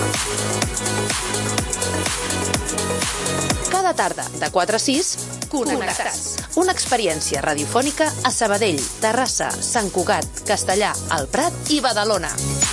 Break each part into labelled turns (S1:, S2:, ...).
S1: Cada tarda, de 4 a 6, Connectats. Una experiència radiofònica a Sabadell, Terrassa, Sant Cugat, Castellar, El Prat i Badalona.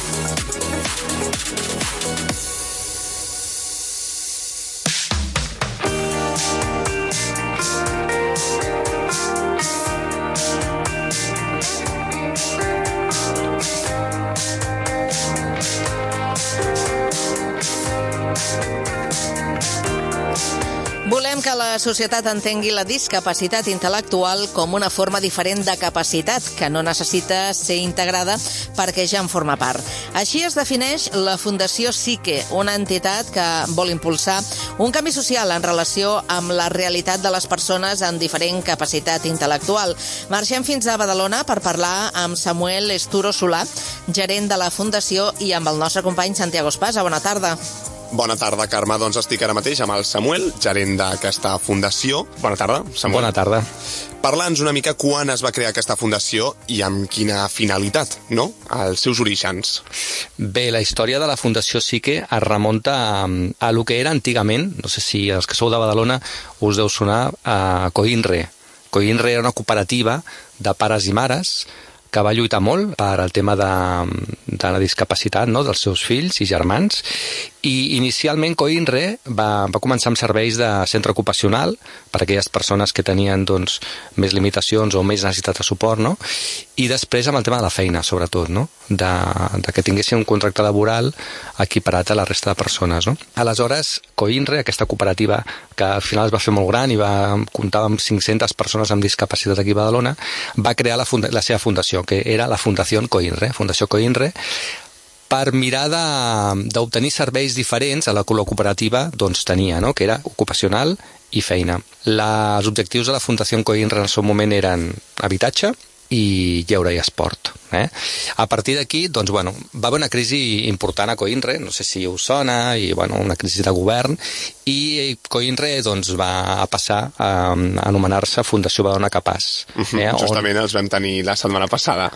S2: Volem que la societat entengui la discapacitat intel·lectual com una forma diferent de capacitat, que no necessita ser integrada perquè ja en forma part. Així es defineix la Fundació Psique, una entitat que vol impulsar un canvi social en relació amb la realitat de les persones amb diferent capacitat intel·lectual. Marxem fins a Badalona per parlar amb Samuel Esturo Solà, gerent de la Fundació, i amb el nostre company Santiago Espasa. Bona tarda.
S3: Bona tarda, Carme. Doncs estic ara mateix amb el Samuel, gerent d'aquesta fundació. Bona tarda, Samuel.
S4: Bona tarda.
S3: Parla'ns una mica quan es va crear aquesta fundació i amb quina finalitat, no? Els seus orígens.
S4: Bé, la història de la Fundació Psique es remunta a lo que era antigament, no sé si els que sou de Badalona us deu sonar, a Coinre. Coinre era una cooperativa de pares i mares que va lluitar molt per al tema de la discapacitat, no?, dels seus fills i germans. I inicialment Coinre va començar amb serveis de centre ocupacional per a aquelles persones que tenien doncs, més limitacions o més necessitat de suport, no? I després amb el tema de la feina, sobretot, no? De que tinguessin un contracte laboral equiparat a la resta de persones, no? Aleshores, Coinre, aquesta cooperativa que al final es va fer molt gran i comptava amb 500 persones amb discapacitat aquí a Badalona, va crear la seva fundació, que era la Fundació Coinre, Fundació Coinre, per mirar d'obtenir serveis diferents a la cooperativa doncs, tenia, no?, que era ocupacional i feina. Els objectius de la Fundació Coinre en el seu moment eren habitatge i lleure i esport. A partir d'aquí, doncs, bueno, va haver una crisi important a Coinre, no sé si us sona, i bueno, una crisi de govern, i Coinre doncs, va passar a anomenar-se Fundació Badalona Capaç.
S3: Justament els vam tenir la setmana passada.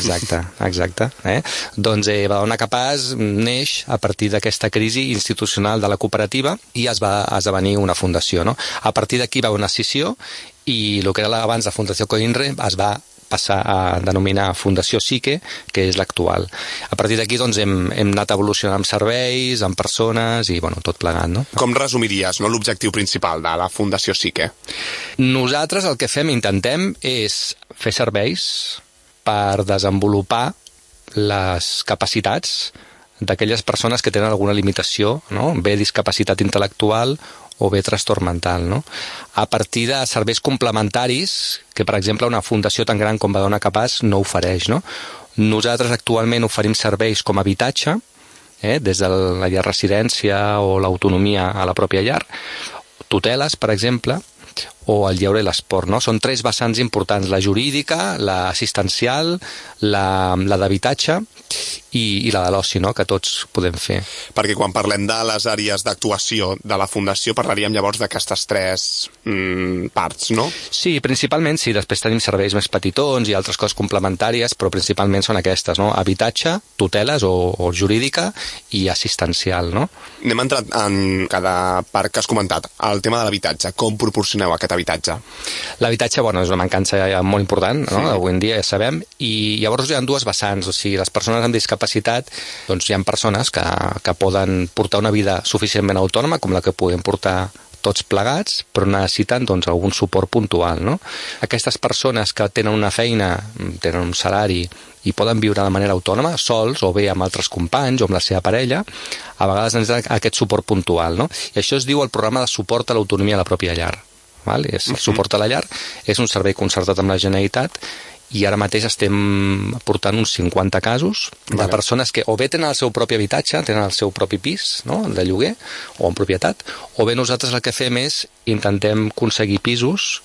S4: Exacte. Doncs Badalona Capaç neix a partir d'aquesta crisi institucional de la cooperativa i es va esdevenir una fundació, no? A partir d'aquí va haver una escissió i el que era abans la Fundació Coinre es va passar a denominar Fundació Psique, que és l'actual. A partir d'aquí doncs, hem anat evolucionant amb serveis, amb persones i bueno, tot plegat, no?
S3: Com resumiries, no, l'objectiu principal de la Fundació Psique?
S4: Nosaltres el que intentem és fer serveis per desenvolupar les capacitats d'aquelles persones que tenen alguna limitació, no? Bé discapacitat intel·lectual o bé trastorn mental, no? A partir de serveis complementaris que, per exemple, una fundació tan gran com Badalona Capaç no ofereix, no? Nosaltres actualment oferim serveis com habitatge, des de la llar residència o l'autonomia a la pròpia llar, tuteles, per exemple, o el lleure i l'esport, no? Són 3 vessants importants, la jurídica, l'assistencial, la d'habitatge i la de l'oci, no?, que tots podem fer.
S3: Perquè quan parlem de les àrees d'actuació de la Fundació parlaríem llavors d'aquestes 3 parts, no?
S4: Sí, principalment sí, després tenim serveis més petitons i altres coses complementàries, però principalment són aquestes, no? Habitatge, tuteles o jurídica i assistencial, no?
S3: Anem entrant en cada part que has comentat, el tema de l'habitatge. Com proporcioneu aquest habitatge?
S4: L'habitatge, bueno, és una mancança molt important, no? Avui en dia ja sabem, i llavors hi ha 2 vessants, o sigui, les persones amb discapacitat, doncs hi ha persones que poden portar una vida suficientment autònoma, com la que podem portar tots plegats, però necessiten doncs, algun suport puntual, no? Aquestes persones que tenen una feina, tenen un salari i poden viure de manera autònoma, sols o bé amb altres companys o amb la seva parella, a vegades necessiten aquest suport puntual, no? I això es diu el programa de suport a l'autonomia a la pròpia llar. El suport a la llar és un servei concertat amb la Generalitat i ara mateix estem portant uns 50 casos de persones que o bé tenen el seu propi habitatge, tenen el seu propi pis, no?, de lloguer o en propietat, o bé nosaltres el que fem és intentem aconseguir pisos.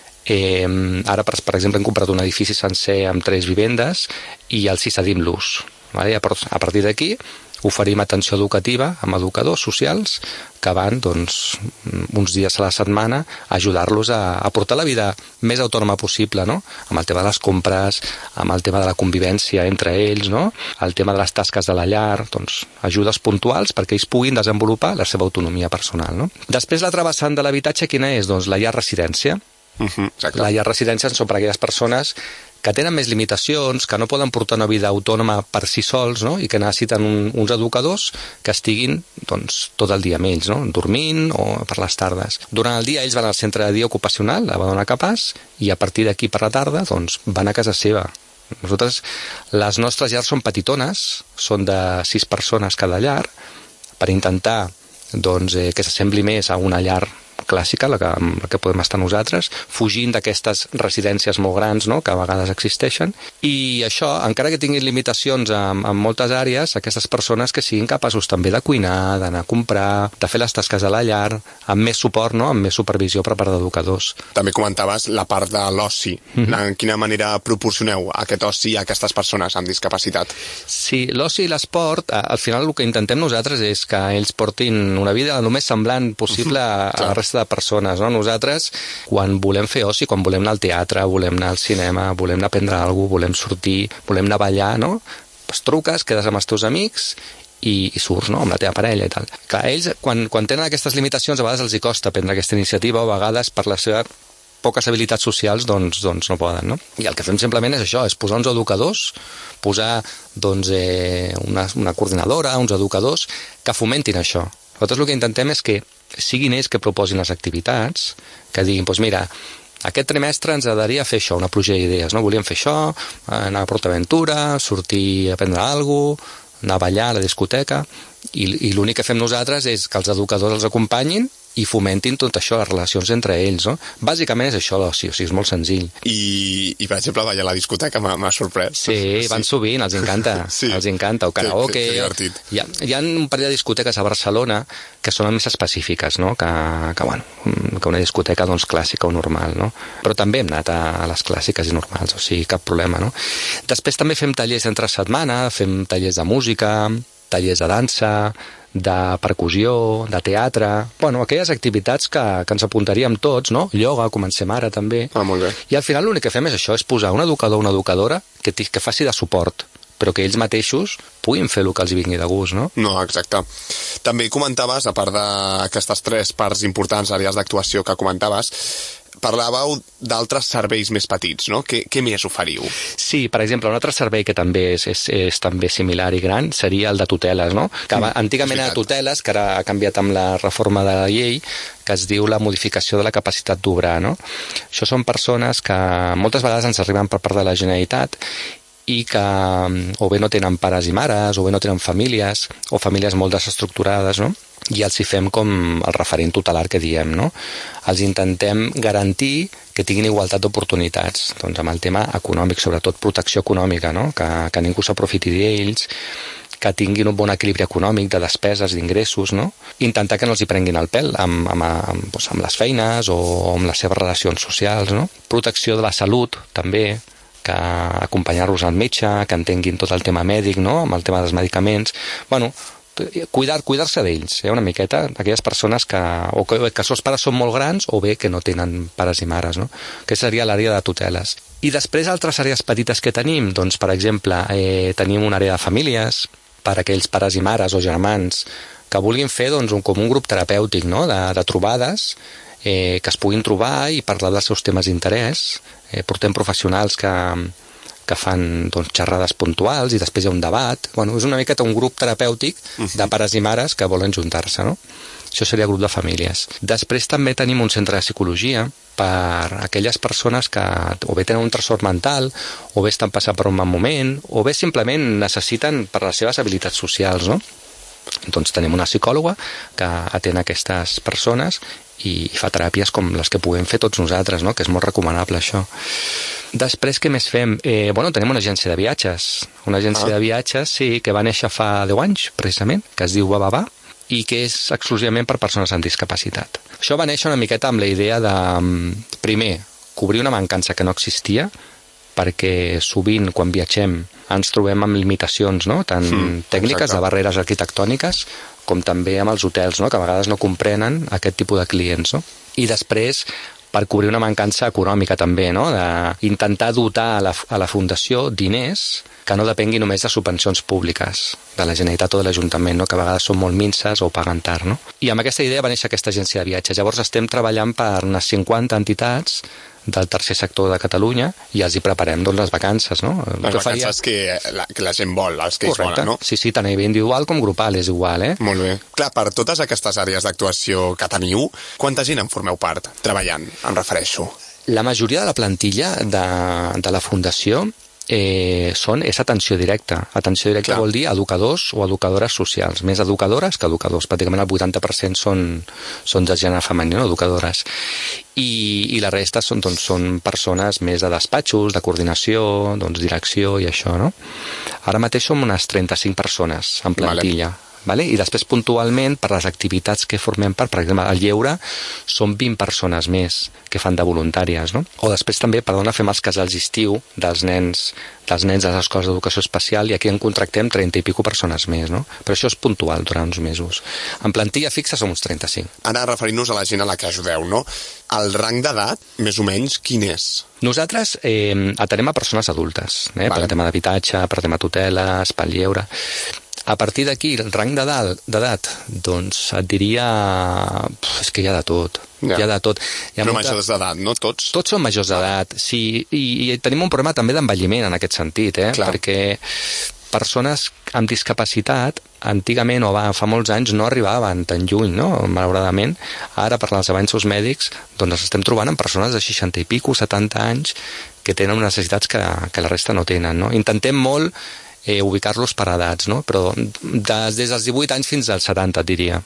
S4: Ara, per exemple, hem comprat un edifici sencer amb 3 vivendes i els hi cedim l'ús. A partir d'aquí oferim atenció educativa amb educadors socials que van doncs, uns dies a la setmana a ajudar-los a portar la vida més autònoma possible, no? Amb el tema de les compres, amb el tema de la convivència entre ells, no? El tema de les tasques de la llar, doncs, ajudes puntuals perquè ells puguin desenvolupar la seva autonomia personal, no? Després, l'altra vessant de l'habitatge, quina és? Doncs la llar residència.
S3: Exacte.
S4: La llar residència són per aquelles persones que tenen més limitacions, que no poden portar una vida autònoma per si sols, no? I que necessiten uns educadors que estiguin doncs, tot el dia amb ells, no? Dormint o per les tardes. Durant el dia ells van al centre de dia ocupacional, a Badalona Capaç, i a partir d'aquí per la tarda doncs, van a casa seva. Nosaltres, les nostres llars són petitones, són de 6 persones cada llar, per intentar doncs, que s'assembli més a una llar clàssica, la que podem estar nosaltres, fugint d'aquestes residències molt grans, no?, que a vegades existeixen, i això, encara que tinguin limitacions en moltes àrees, aquestes persones que siguin capaços també de cuinar, d'anar a comprar, de fer les tasques de la llar, amb més suport, no?, amb més supervisió per part d'educadors.
S3: També comentaves la part de l'oci. En quina manera proporcioneu aquest oci a aquestes persones amb discapacitat?
S4: Sí, l'oci i l'esport, al final el que intentem nosaltres és que ells portin una vida el més semblant possible a la resta de persones, no? Nosaltres, quan volem fer oci, quan volem anar al teatre, volem anar al cinema, volem anar a prendre alguna cosa, volem sortir, volem anar a ballar, no? Pues truques, quedes amb els teus amics i surts, no?, amb la teva parella i tal. Clar, ells, quan tenen aquestes limitacions, a vegades els hi costa prendre aquesta iniciativa, o a vegades per la seva poques habilitats socials doncs no poden, no? I el que fem simplement és això, és posar uns educadors, posar doncs, una coordinadora, uns educadors que fomentin això. Nosaltres el que intentem és que siguin ells que proposin les activitats, que diguin, doncs mira, aquest trimestre ens agradaria fer això, una pluja d'idees, no? Volíem fer això, anar a PortAventura, sortir a prendre alguna cosa, anar a ballar a la discoteca, i l'únic que fem nosaltres és que els educadors els acompanyin i fomentin tot això, les relacions entre ells, no? Bàsicament és això l'oci, o sigui, és molt senzill.
S3: I per exemple, ballar a la discoteca m'ha sorprès.
S4: Sí, van sovint, els encanta, els encanta, o karaoke.
S3: Que divertit.
S4: Hi ha un parell de discoteques a Barcelona que són més específiques, no?, que una discoteca doncs, clàssica o normal, no? Però també hem anat a les clàssiques i normals, o sigui, cap problema, no? Després també fem tallers entre setmana, fem tallers de música, tallers de dansa, de percussió, de teatre... Bueno, aquelles activitats que ens apuntaríem tots, no? Ioga, comencem ara també.
S3: Molt bé.
S4: I al final l'únic que fem és això, és posar un educador o una educadora que faci de suport, però que ells mateixos puguin fer el que els vingui de gust, no?
S3: No, exacte. També comentaves, a part d'aquestes 3 parts importants, àrees d'actuació que comentaves, parlàveu d'altres serveis més petits, no? Què més oferiu?
S4: Sí, per exemple, un altre servei que també és també similar i gran seria el de tuteles, no? Que antigament era tuteles, que ara ha canviat amb la reforma de la llei, que es diu la modificació de la capacitat d'obrar, no? Això són persones que moltes vegades ens arriben per part de la Generalitat i que o bé no tenen pares i mares, o bé no tenen famílies, o famílies molt desestructurades, no? I els hi fem com el referent tutelar que diem, no? Els intentem garantir que tinguin igualtat d'oportunitats, doncs amb el tema econòmic, sobretot protecció econòmica, no? Que ningú s'aprofiti d'ells, que tinguin un bon equilibri econòmic de despeses, d'ingressos, no? Intentar que no els hi prenguin el pèl amb les feines o amb les seves relacions socials, no? Protecció de la salut, també, que acompanyar-los al metge, que entenguin tot el tema mèdic, no?, amb el tema dels medicaments. Bueno, cuidar-se d'ells, una miqueta, d'aquelles persones que els seus pares són molt grans o bé que no tenen pares i mares, no? Aquesta seria l'àrea de tuteles. I després altres àrees petites que tenim, doncs, per exemple, tenim una àrea de famílies per a aquells pares i mares o germans que vulguin fer doncs, com un grup terapèutic, no?, de trobades, que es puguin trobar i parlar dels seus temes d'interès. Portem professionals que fan doncs, xerrades puntuals i després hi ha un debat. Bueno, és una miqueta un grup terapèutic de pares i mares que volen juntar-se, no? Això seria el grup de famílies. Després també tenim un centre de psicologia per a aquelles persones que o bé tenen un trastorn mental, o bé estan passant per un mal moment, o bé simplement necessiten per les seves habilitats socials, no? Doncs tenim una psicòloga que atén aquestes persones i fa teràpies com les que puguem fer tots nosaltres, no? Que és molt recomanable això. Després, què més fem? Tenim una agència de viatges. Una agència de viatges, sí, que va néixer fa 10 anys, precisament, que es diu Bababà, i que és exclusivament per persones amb discapacitat. Això va néixer una miqueta amb la idea de, primer, cobrir una mancança que no existia, perquè sovint quan viatgem ens trobem amb limitacions, no? Tant tècniques, de barreres arquitectòniques, com també amb els hotels, no? Que a vegades no comprenen aquest tipus de clients, no? I després, per cobrir una mancança econòmica també, no? D'intentar dotar a la Fundació diners que no depengui només de subvencions públiques de la Generalitat o de l'Ajuntament, no? Que a vegades són molt minces o paguen tard, no? I amb aquesta idea va néixer aquesta agència de viatges. Llavors estem treballant per unes 50 entitats del tercer sector de Catalunya i els hi preparem les vacances, no?
S3: Les vacances que la gent vol, els que ells volen, no?
S4: Sí, tant a nivell individual com grupal, és igual, eh?
S3: Molt bé. Clar, per totes aquestes àrees d'actuació que teniu, quanta gent en formeu part, treballant, em refereixo?
S4: La majoria de la plantilla de la Fundació és atenció directa. Atenció directa vol dir educadors o educadores socials. Més educadores que educadors. Pràcticament el 80% són de gènere femení, no? Educadores. I la resta són persones més de despatxos, de coordinació, direcció i això, no? Ara mateix som unes 35 persones en plantilla. Vale? I després puntualment per les activitats que formem part, per exemple al lleure són 20 persones més que fan de voluntàries, no? O després també, fem els casals d'estiu dels nens a les escoles d'educació especial i aquí en contractem 30 i pico persones més, no? Però això és puntual durant uns mesos. En plantilla fixa som uns 35.
S3: Ara referint-nos a la gent a la que ajudeu, no? El rang d'edat, més o menys, quin és?
S4: Nosaltres atenem a persones adultes, per tema d'habitatge, per tema tuteles, pel lleure. A partir d'aquí, el rang d'edat, doncs et diria... És que hi ha de tot. Hi ha de tot.
S3: Però majors d'edat, no? Tots?
S4: Tots són majors d'edat, sí. I tenim un problema també d'envelliment en aquest sentit, perquè persones amb discapacitat, antigament o fa molts anys, no arribaven tan lluny, no? Malauradament. Ara, per als avanços mèdics, doncs estem trobant amb persones de 60 i pico, 70 anys, que tenen necessitats que la resta no tenen, no? Intentem molt ubicar-los per edats, no? Però des dels 18 anys fins als 70, et diria.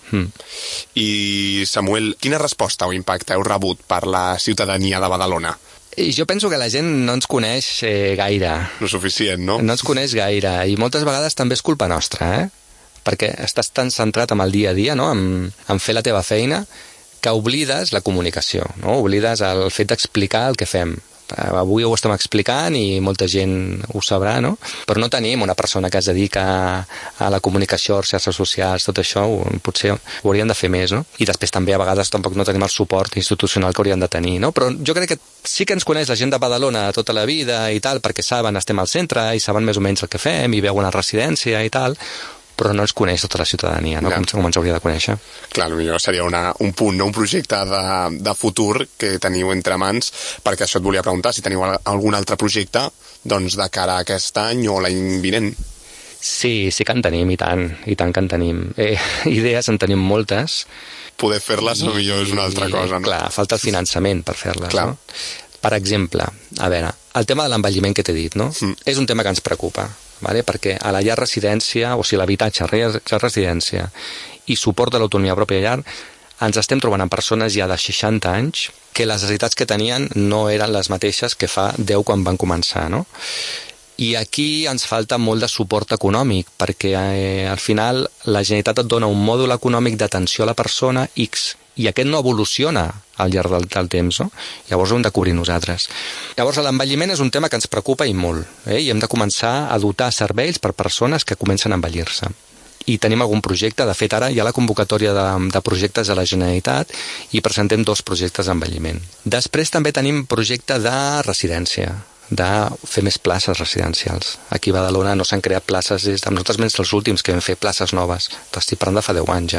S3: I, Samuel, quina resposta o impacte heu rebut per la ciutadania de Badalona?
S4: Jo penso que la gent no ens coneix gaire.
S3: No suficient, no?
S4: No ens coneix gaire, i moltes vegades també és culpa nostra, perquè estàs tan centrat en el dia a dia, no? en fer la teva feina, que oblides la comunicació, no? Oblides el fet d'explicar el que fem. Avui ho estem explicant i molta gent ho sabrà, no? Però no tenim una persona que es dedica a la comunicació, a les xarxes socials, tot això, potser ho hauríem de fer més, no? I després també a vegades tampoc no tenim el suport institucional que hauríem de tenir, no? Però jo crec que sí que ens coneix la gent de Badalona tota la vida i tal, perquè saben, estem al centre i saben més o menys el que fem i veuen la residència i tal, però no ens coneix tota la ciutadania, no? Com ens hauria de conèixer.
S3: Clar, potser seria un punt, un projecte de futur que teniu entre mans, perquè això et volia preguntar, si teniu algun altre projecte doncs de cara a aquest any o l'any vinent.
S4: Sí que en tenim, i tant que en tenim. Idees en tenim moltes.
S3: Poder fer-les potser és una altra cosa, no?
S4: Clar, falta el finançament per fer-les, no? Per exemple, a veure, el tema de l'envelliment que t'he dit, no? És un tema que ens preocupa, perquè a la llar residència, o sigui, l'habitatge, la residència i suport de l'autonomia pròpia llar, ens estem trobant amb persones ja de 60 anys que les necessitats que tenien no eren les mateixes que fa 10 quan van començar, no? I aquí ens falta molt de suport econòmic, perquè al final la Generalitat et dona un mòdul econòmic d'atenció a la persona X, i aquest no evoluciona al llarg del temps, no? Llavors ho hem de cobrir nosaltres. Llavors l'envelliment és un tema que ens preocupa i molt, i hem de començar a dotar serveis per persones que comencen a envellir-se. I tenim algun projecte, de fet ara hi ha la convocatòria de projectes de la Generalitat i presentem 2 projectes d'envelliment. Després també tenim projecte de residència, de fer més places residencials. Aquí a Badalona no s'han creat places nosaltres menys els últims que vam fer places noves. T'estic parlant de fa 10 anys ja.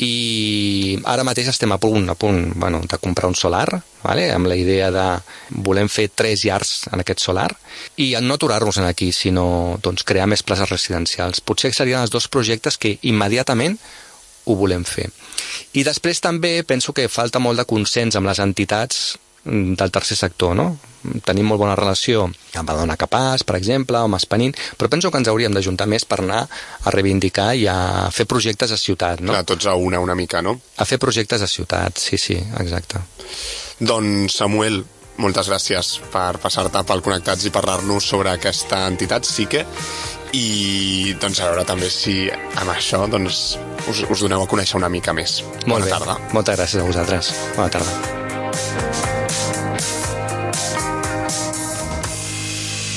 S4: I ara mateix estem a punt de comprar un solar, amb la idea de volem fer 3 llars en aquest solar i no aturar-nos aquí, sinó crear més places residencials. Potser serien els 2 projectes que immediatament ho volem fer. I després també penso que falta molt de consens amb les entitats del tercer sector, no? Tenim molt bona relació amb Badalona Capaç, per exemple, o amb Espanint, però penso que ens hauríem d'ajuntar més per anar a reivindicar i a fer projectes a ciutat, no?
S3: Clar, tots a una mica, no?
S4: A fer projectes a ciutat, sí, exacte.
S3: Doncs, Samuel, moltes gràcies per passar-te pel Connectats i parlar-nos sobre aquesta entitat, SICE, i doncs a veure també si amb això doncs us doneu a conèixer una mica més.
S4: Bona
S3: tarda.
S4: Moltes gràcies a vosaltres. Bona tarda.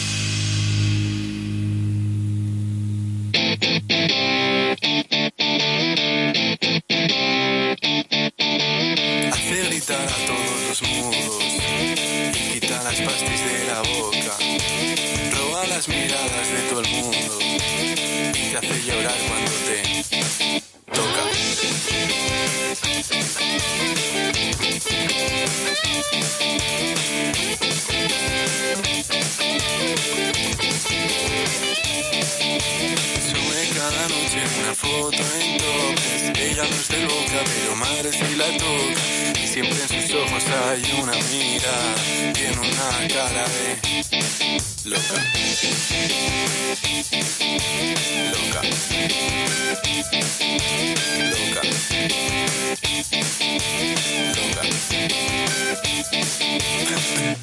S5: manos del cabello, madre si la toca. Y siempre en sus ojos hay una mirada. Tiene una cara de loca. Loca. Loca. Loca.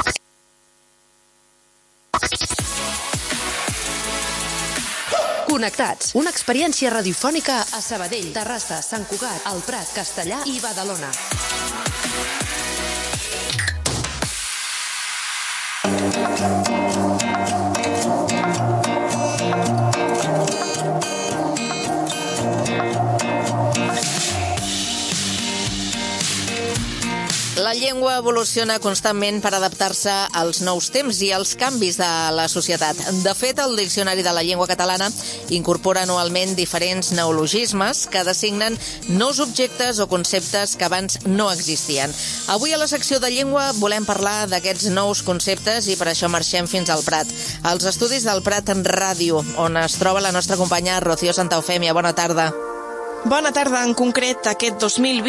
S1: Connectats, una experiència radiofònica a Sabadell, Terrassa, Sant Cugat, El Prat, Castellar i Badalona.
S2: La llengua evoluciona constantment per adaptar-se als nous temps i als canvis de la societat. De fet, el Diccionari de la Llengua Catalana incorpora anualment diferents neologismes que designen nous objectes o conceptes que abans no existien. Avui a la secció de llengua volem parlar d'aquests nous conceptes i per això marxem fins al Prat. Als estudis del Prat en Ràdio, on es troba la nostra companya Rocío Santaufèmia. Bona tarda.
S6: Bona tarda. En concret, aquest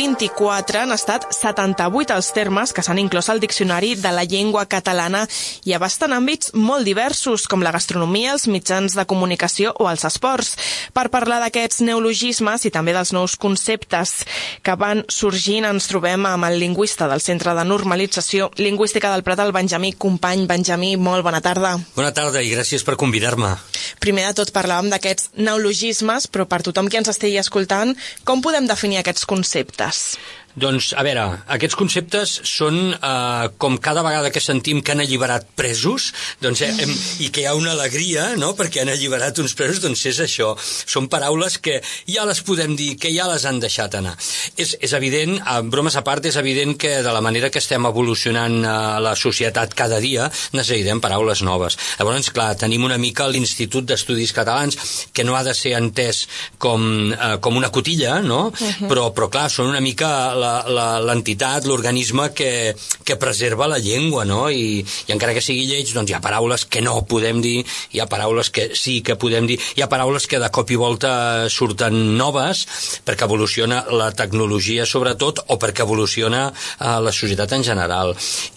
S6: 2024 han estat 78 els termes que s'han inclòs al Diccionari de la Llengua Catalana i abasten àmbits molt diversos, com la gastronomia, els mitjans de comunicació o els esports. Per parlar d'aquests neologismes i també dels nous conceptes que van sorgint, ens trobem amb el lingüista del Centre de Normalització Lingüística del Prat, el Benjamí Company. Benjamí, molt bona tarda.
S7: Bona tarda i gràcies per convidar-me.
S6: Primer de tot parlàvem d'aquests neologismes, però per tothom que ens estigui escoltant, com podem definir aquests conceptes?
S7: Doncs, a veure, aquests conceptes són com cada vegada que sentim que han alliberat presos, doncs, i que hi ha una alegria, no?, perquè han alliberat uns presos, doncs és això. Són paraules que ja les podem dir, que ja les han deixat anar. És evident, bromes a part, és evident que de la manera que estem evolucionant la societat cada dia, necessitem paraules noves. Llavors, clar, tenim una mica l'Institut d'Estudis Catalans, que no ha de ser entès com una cotilla, no?, però clar, són una mica l'entitat, l'organisme que preserva la llengua, no? I encara que sigui lleig, doncs hi ha paraules que no podem dir, hi ha paraules que sí que podem dir, hi ha paraules que de cop i volta surten noves perquè evoluciona la tecnologia sobretot o perquè evoluciona la societat en general.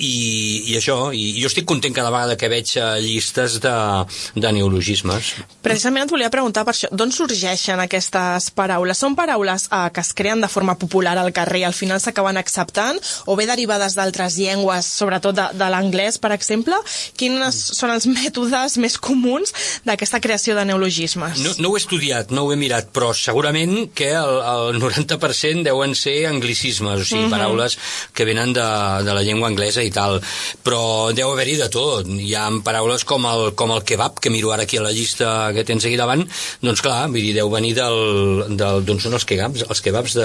S7: I això, i jo estic content cada vegada que veig llistes de neologismes.
S6: Precisament et volia preguntar per això, d'on sorgeixen aquestes paraules? Són paraules que es creen de forma popular al carrer i al final s'acaben acceptant, o bé derivades d'altres llengües, sobretot de l'anglès, per exemple? Quins són els mètodes més comuns d'aquesta creació de neologismes?
S7: No ho he estudiat, no ho he mirat, però segurament que el 90% deuen ser anglicismes, o sigui, paraules que venen de la llengua anglesa i tal, però deu haver-hi de tot. Hi ha paraules com el kebab, que miro ara aquí a la llista que tens aquí davant, doncs clar, vull dir, deu venir d'on són els kebabs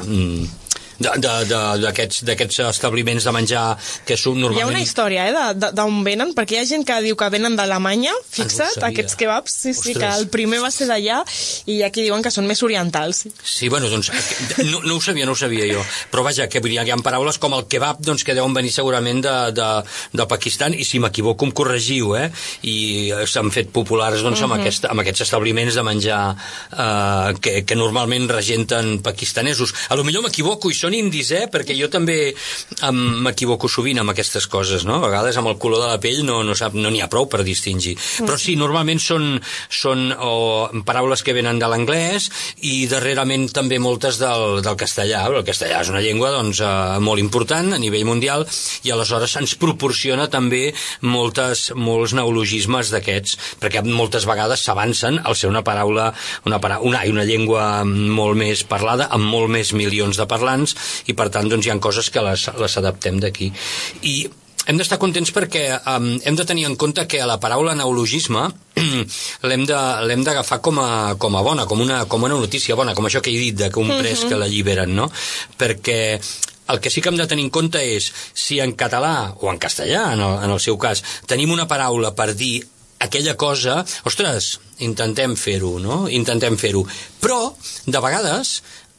S7: d'aquests establiments de menjar que són normalment...
S6: Hi ha una història, d'on venen, perquè hi ha gent que diu que venen d'Alemanya, fixa't, aquests kebabs, sí, que el primer va ser d'allà, i hi ha qui diuen que són més orientals.
S7: Sí, bueno, doncs, no ho sabia jo, però vaja, que hi ha paraules com el kebab, doncs, que deuen venir segurament de Pakistan, i si m'equivoco em corregiu, i s'han fet populars, doncs, amb aquests establiments de menjar que normalment regenten pakistanesos. A lo millor m'equivoco i són indis, perquè jo també m'equivoco sovint amb aquestes coses, no? A vegades amb el color de la pell no n'hi ha prou per distingir. Però sí, normalment són paraules que venen de l'anglès i darrerament també moltes del castellà. El castellà és una llengua, doncs, molt important a nivell mundial i aleshores ens proporciona també molts neologismes d'aquests, perquè moltes vegades s'avancen al ser una llengua molt més parlada, amb molt més milions de parlants, i per tant doncs hi ha coses que les adaptem d'aquí. I hem d'estar contents perquè hem de tenir en compte que la paraula neologisme l'hem d'agafar com a bona, com una notícia bona, com això que he dit, que un pres que l'alliberen, no? Perquè el que sí que hem de tenir en compte és si en català o en castellà, en el seu cas, tenim una paraula per dir aquella cosa, ostres, intentem fer-ho, no? Intentem fer-ho. Però, de vegades,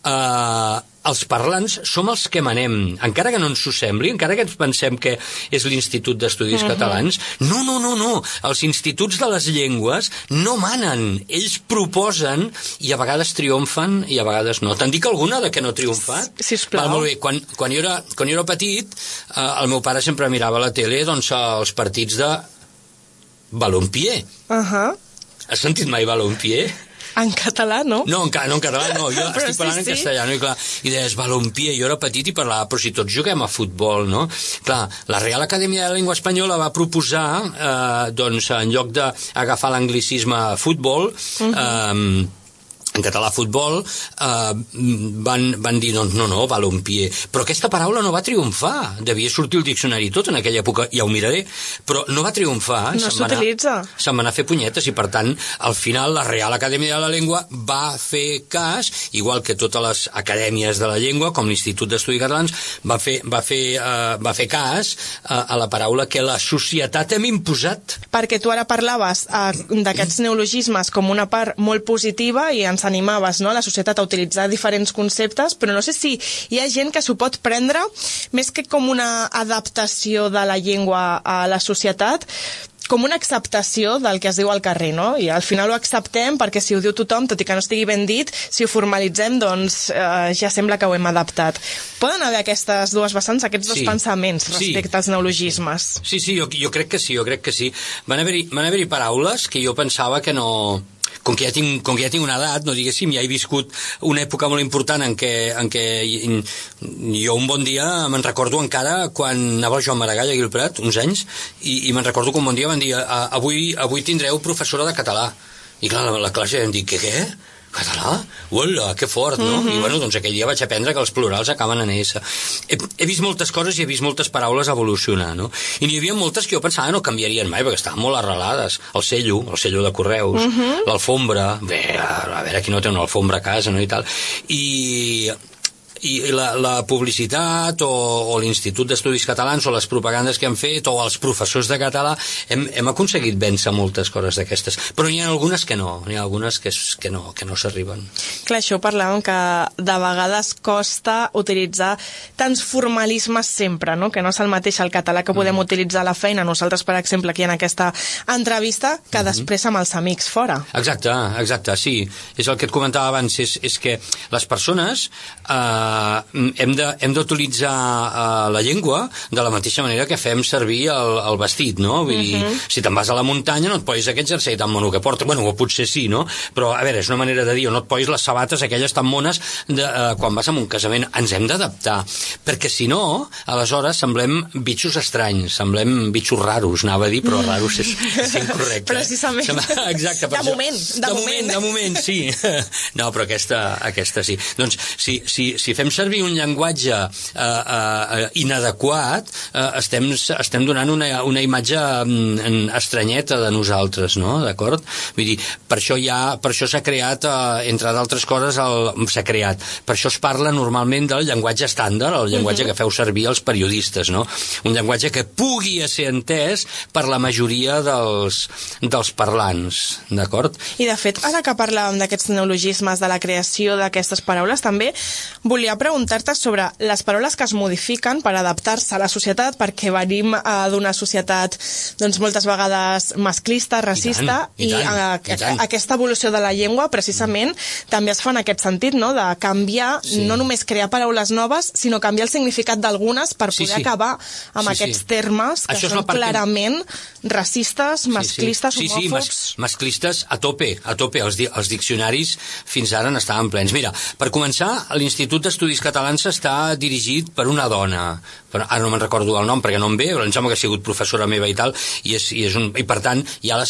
S7: els parlants som els que manem, encara que no ens ho sembli, encara que ens pensem que és l'Institut d'Estudis Catalans. No. Els instituts de les llengües no manen. Ells proposen i a vegades triomfen i a vegades no. Te'n dic alguna de que no ha triomfat?
S6: Sisplau.
S7: Molt bé. Quan jo era petit, el meu pare sempre mirava a la tele doncs, els partits de balompié. Has sentit mai balompié?
S6: En català, no?
S7: No, en català no, jo estic parlant en castellà, no? I clar, i deies balompié, jo era petit i parlava, però si tots juguem a futbol, no? Clar, la Real Acadèmia de la Llengua Espanyola va proposar, doncs, en lloc d'agafar l'anglicisme futbol, en català futbol, van dir, doncs, no, balompié. Però aquesta paraula no va triomfar. Devia sortir el diccionari tot en aquella època, ja ho miraré, però no va triomfar.
S6: No s'utilitza.
S7: Se'n va anar a fer punyetes i, per tant, al final la Real Acadèmia de la Llengua va fer cas, igual que totes les acadèmies de la llengua, com l'Institut d'Estudis Catalans, va fer cas a la paraula que la societat hem imposat.
S6: Perquè tu ara parlaves d'aquests neologismes com una part molt positiva i ens animaves, no?, la societat a utilitzar diferents conceptes, però no sé si hi ha gent que s'ho pot prendre més que com una adaptació de la llengua a la societat, com una acceptació del que es diu al carrer, no? I al final ho acceptem perquè si ho diu tothom, tot i que no estigui ben dit, si ho formalitzem, doncs ja sembla que ho hem adaptat. Poden haver aquestes dues vessants, aquests dos pensaments respecte als neologismes?
S7: Sí, jo crec que sí. Van haver-hi paraules que jo pensava que no... Com que ja tinc una edat, no diguéssim, ja he viscut una època molt important en què jo un bon dia me'n recordo encara quan anava el Joan Maragall a Guilprat, uns anys, i me'n recordo que un bon dia van dir avui tindreu professora de català. I clar, la classe vam dir, què? Català? Uala, que fort, no? I bueno, doncs aquell dia vaig aprendre que els plurals acaben en S. He vist moltes coses i he vist moltes paraules evolucionar, no? I n'hi havia moltes que jo pensava no canviarien mai, perquè estaven molt arrelades. El cello de correus, l'alfombra, bé, a veure qui no té una alfombra a casa, no? I tal. I la publicitat o l'Institut d'Estudis Catalans o les propagandes que han fet o els professors de català hem aconseguit vèncer moltes coses d'aquestes, però n'hi ha algunes que no, n'hi ha algunes que no s'arriben.
S6: Clar, això parlàvem que de vegades costa utilitzar tants formalismes sempre, no? Que no és el mateix el català que podem utilitzar a la feina, nosaltres per exemple aquí en aquesta entrevista, que després amb els amics fora.
S7: Exacte, sí, és el que et comentava abans, és que les persones hem d'utilitzar la llengua de la mateixa manera que fem servir el vestit, no? Vull dir, si te'n vas a la muntanya no et posis aquest jersei tan mono que porta, bueno, potser sí, no? Però, a veure, és una manera de dir, no et posis les sabates aquelles tan mones quan vas a un casament. Ens hem d'adaptar, perquè si no, aleshores semblem bitxos estranys, semblem bitxos raros, anava a dir, però raros és incorrecte.
S6: Precisament.
S7: Exacte. De moment, sí. No, però aquesta sí. Doncs, si fem servir un llenguatge inadequat, estem donant una imatge estranyeta de nosaltres, no? D'acord? Vull dir, per això s'ha creat, entre d'altres coses, per això es parla normalment del llenguatge estàndard, el llenguatge que feu servir els periodistes, no? Un llenguatge que pugui ser entès per la majoria dels parlants, d'acord?
S6: I de fet, ara que parlàvem d'aquests neologismes, de la creació d'aquestes paraules, també volia preguntar-te sobre les paraules que es modifiquen per adaptar-se a la societat, perquè venim d'una societat doncs moltes vegades masclista, racista, i aquesta evolució de la llengua precisament també es fa en aquest sentit, no? De canviar, no només crear paraules noves, sinó canviar el significat d'algunes per poder acabar amb aquests termes que són clarament racistes, masclistes, homòfobs.
S7: Masclistes a tope. Els diccionaris fins ara n'estaven plens. Mira, per començar, l'Institut d'Estudis Catalans està dirigit per una dona, ara no me'n recordo el nom perquè no em ve, però em sembla que ha sigut professora meva i tal, i per tant hi ha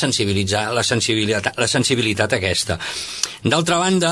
S7: la sensibilitat aquesta. D'altra banda,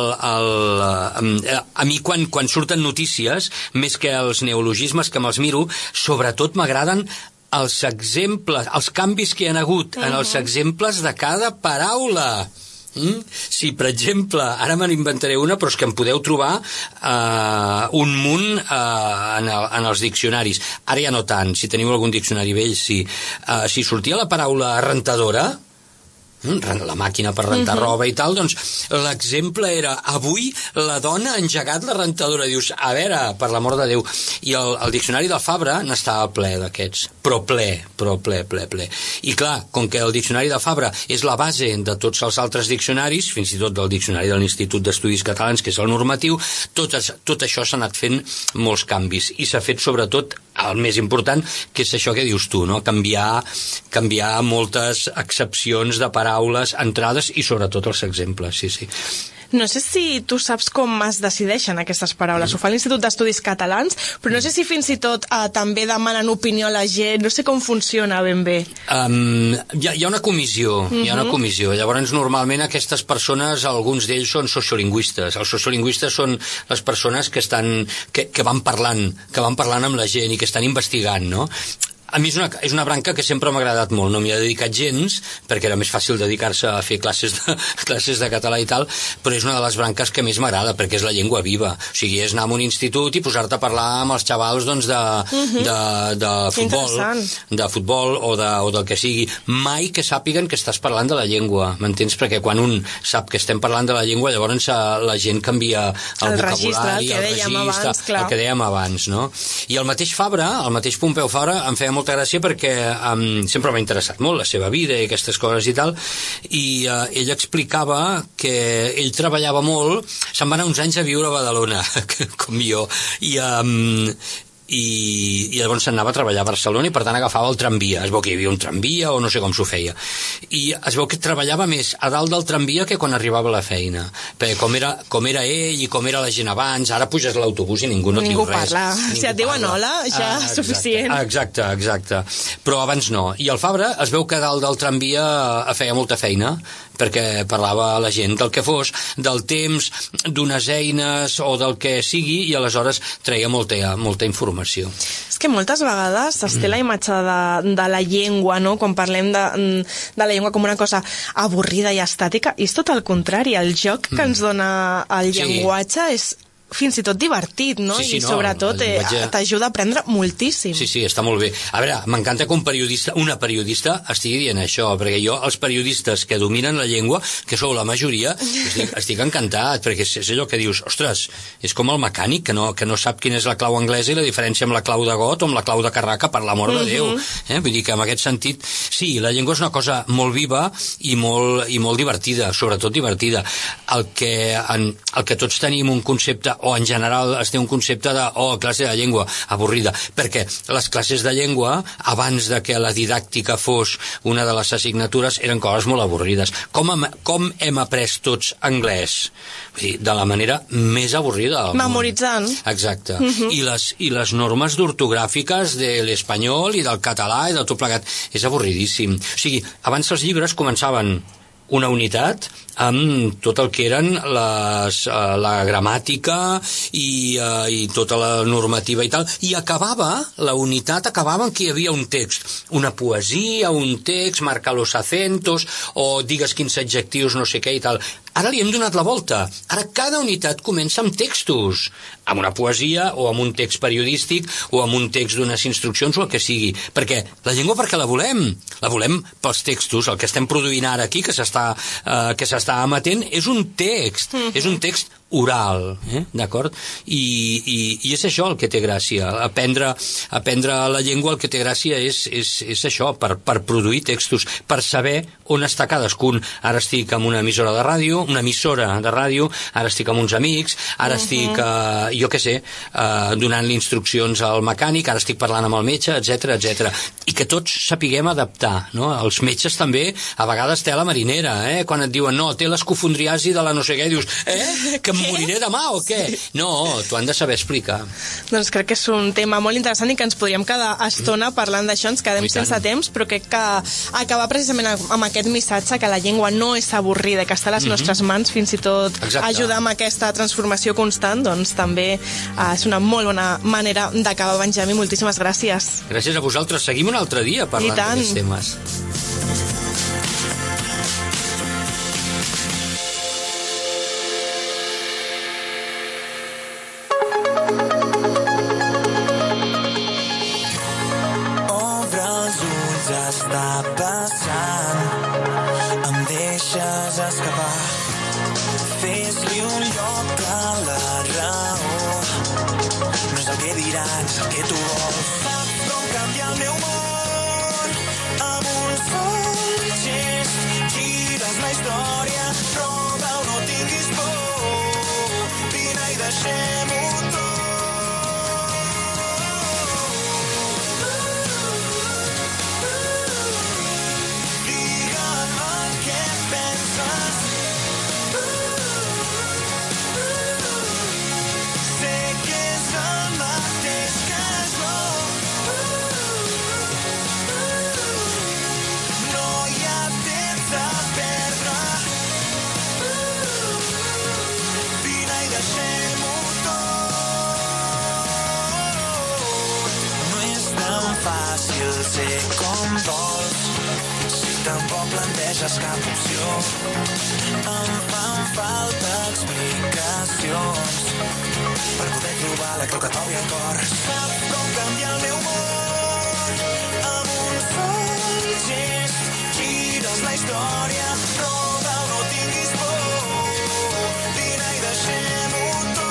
S7: a mi quan surten notícies, més que els neologismes que me'ls miro, sobretot m'agraden els exemples, els canvis que hi ha hagut en els exemples de cada paraula. Si, per exemple, ara me n'inventaré una, però és que en podeu trobar un munt en els diccionaris. Ara ja no tant, si teniu algun diccionari vell, sí. Si sortia la paraula rentadora, la màquina per rentar roba i tal, doncs l'exemple era avui la dona ha engegat la rentadora. Dius, a veure, per l'amor de Déu. I el diccionari del Fabra n'estava ple d'aquests, però ple. I clar, com que el diccionari de Fabra és la base de tots els altres diccionaris, fins i tot del diccionari de l'Institut d'Estudis Catalans, que és el normatiu, tot això s'ha anat fent molts canvis, i s'ha fet sobretot el més important, que és això que dius tu, no? Canviar moltes accepcions de paraules, entrades i sobretot els exemples, sí.
S6: No sé si tu saps com es decideixen aquestes paraules. Ho fa l'Institut d'Estudis Catalans, però no sé si fins i tot també demanen opinió a la gent. No sé com funciona ben bé.
S7: Hi ha una comissió, Llavors, normalment aquestes persones, alguns d'ells són sociolingüistes. Els sociolingüistes són les persones que van parlant amb la gent i que estan investigant, no? A mi és una branca que sempre m'ha agradat molt, no m'hi he dedicat gens, perquè era més fàcil dedicar-se a fer classes de català i tal, però és una de les branques que més m'agrada, perquè és la llengua viva. O sigui, és anar a un institut i posar-te a parlar amb els xavals, doncs, de futbol o del que sigui. Mai que sàpiguen que estàs parlant de la llengua, m'entens? Perquè quan un sap que estem parlant de la llengua, llavors la gent canvia el vocabulari, el que dèiem abans, no? I el mateix Fabra, el mateix Pompeu Fabra, em feia molta gràcia perquè sempre m'ha interessat molt la seva vida i aquestes coses i tal, i ell explicava que ell treballava molt, se'n va anar uns anys a viure a Badalona, com jo, i llavors s'anava a treballar a Barcelona i per tant agafava el tramvia. Es veu que hi havia un tramvia o no sé com s'ho feia, i es veu que treballava més a dalt del tramvia que quan arribava a la feina, perquè com era ell i com era la gent abans, ara puges a l'autobús i ningú diu res.
S6: Si et diuen hola, ja és suficient.
S7: Exacte, però abans no. I el Fabra es veu que a dalt del tramvia feia molta feina, perquè parlava a la gent del que fos, del temps, d'unes eines o del que sigui, i aleshores treia molta informació.
S6: És que moltes vegades es té la imatge de la llengua, no? Quan parlem de la llengua com una cosa avorrida i estàtica, i és tot el contrari. El joc que ens dona el llenguatge és fins i tot divertit, no? I sobretot t'ajuda a aprendre moltíssim.
S7: Sí, està molt bé. A veure, m'encanta que una periodista estigui dient això, perquè jo, els periodistes que dominen la llengua, que sou la majoria, estic encantat, perquè és allò que dius, ostres, és com el mecànic, que no sap quina és la clau anglesa i la diferència amb la clau de got o amb la clau de Carraca, per l'amor de Déu. Vull dir que en aquest sentit, sí, la llengua és una cosa molt viva i molt divertida, sobretot divertida. El que tots tenim un concepte, o en general es té un concepte de classe de llengua avorrida, perquè les classes de llengua, abans de que la didàctica fos una de les assignatures, eren coses molt avorrides. Com hem après tots anglès? Vull dir, de la manera més avorrida del món.
S6: Memoritzant.
S7: Exacte. I les normes d'ortogràfiques de l'espanyol i del català i de tot plegat. És avorridíssim. O sigui, abans els llibres començaven una unitat amb tot el que eren la gramàtica i tota la normativa i tal, i la unitat acabava en què hi havia un text, una poesia, un text, marca los acentos, o digues quins adjectius, no sé què i tal. Ara li hem donat la volta. Ara cada unitat comença amb textos, amb una poesia o amb un text periodístic o amb un text d'unes instruccions o el que sigui. Perquè la llengua, perquè la volem? La volem pels textos. El que estem produint ara aquí, que s'està emetent, és un text. És un text oral, d'acord? I és això el que té gràcia. Aprendre la llengua, el que té gràcia és això, per produir textos, per saber on està cadascun. Ara estic en una emissora de ràdio, ara estic amb uns amics, ara estic, jo què sé, donant-li instruccions al mecànic, ara estic parlant amb el metge, etc. I que tots sapiguem adaptar, no? Els metges també, a vegades té la marinera, quan et diuen, no, té l'escofondriasi de la no sé què, dius, que em moriré demà o què? No, t'ho han de saber explicar.
S6: Doncs crec que és un tema molt interessant i que ens podríem quedar estona parlant d'això, ens quedem sense temps, però crec que acabar precisament amb aquest missatge que la llengua no és avorrida, que està a les nostres mans, fins i tot ajudar amb aquesta transformació constant, doncs també és una molt bona manera d'acabar. Benjamí, moltíssimes gràcies.
S7: Gràcies a vosaltres. Seguim un altre dia parlant d'aquests temes.
S8: Està passant, em el que diran, és el que tu vols. Saps com canviar el meu món amb un sol gest. Gires la història, roda-ho, no tinguis por. Vine i deixem-ho tot. Fàcil ser com vols, si tampoc planteges cap opció. Em fan falta explicacions per poder trobar la clau que toqui el cor. Saps com canviar el meu món amb un sol gest. Gires la història, roda-ho, no tinguis por. Vine i deixem-ho tot.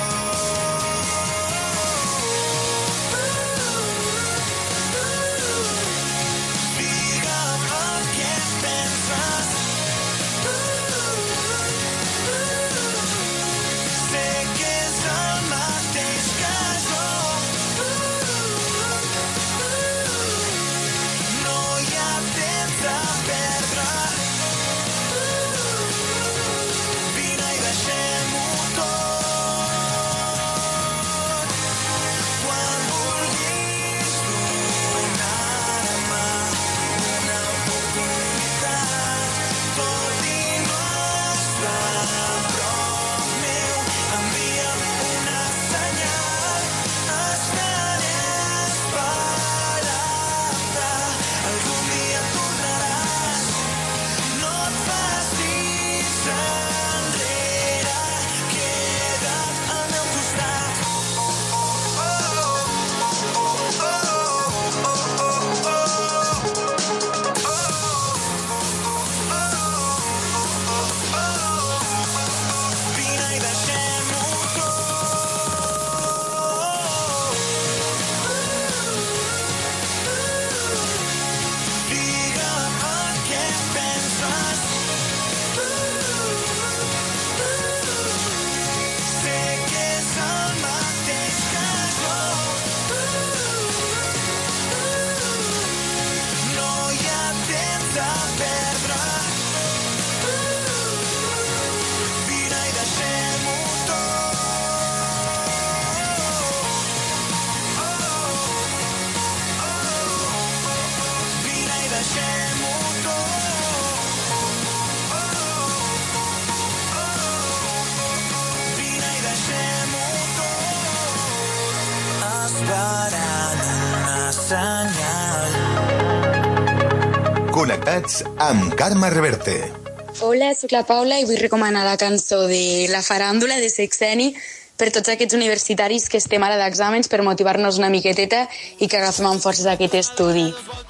S9: Connectats amb Carme Reverte.
S10: Hola, soc la Paula i vull recomanar la cançó de La Faràndula de Sexeni per tots aquests universitaris que estem ara d'exàmens per motivar-nos una miqueteta i que agafem amb forces aquest estudi.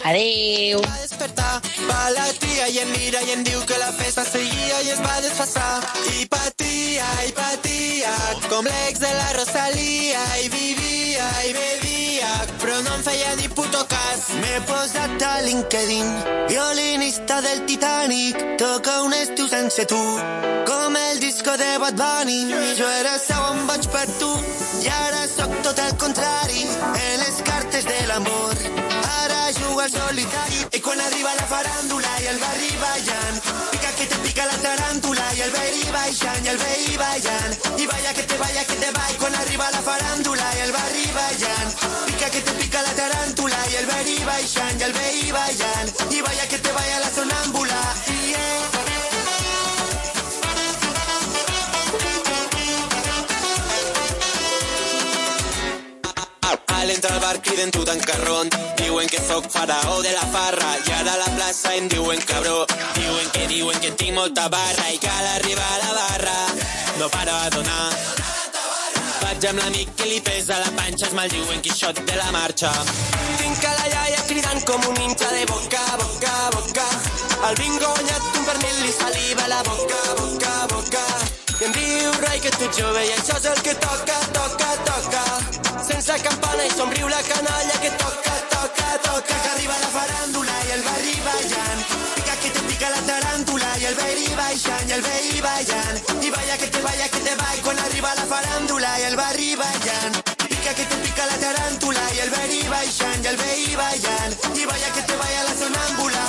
S10: Adéu!
S8: Va despertar, va la tia i em mira i em diu que la festa seguia i es va desfassar. I patia, com l'ex de la Rosalia, i vivia i bevia, però no em feia ni puto cas. M'he posat a LinkedIn, violinista del Titanic, toca un estiu sense tu, com el disco de Bad Bunny. Jo era segon boig per tu, i ara sóc tot el contrari, en les cartes de l'amor. Ara jugo al solitari, i quan arriba la faràndula i el barri ballant, pica que te pica la taràntula, i el veí baixant, i el veí ballant, i vaya que te vaya, quan arriba la faràndula i el barri ballant, pica que te pica la taràntula, i el veí baixant, i el veí ballant, i vaya que te vaya la sonàmbula, Al entrar al bar criden tu tancarrón, diuen que sóc faraó de la farra, i ara a la plaça em diuen cabró, diuen que tinc molta barra i cal arribar a la barra, no paro a donar. Vaig amb l'amic que li pesa la panxa, es maldiuen Quixot de la marxa. Tinc a la iaia cridant com un ninja de boca a boca a boca, al bingo guanyat un pernil i saliva a la boca a boca a boca. I em diu, noi, que tu ets jove i això és el que toca, toca, toca. Sense campana i somriu la canalla que toca, toca, toca. Que arriba la faràndula i el barri ballant. Pica que te pica la taràntula i el veí baixant, i el veí ballant. I vaya que te vaya i quan arriba la faràndula i el barri ballant. Pica que te pica la taràntula i el veí baixant, i el veí ballant. I vaya que te vaya la sonàmbula.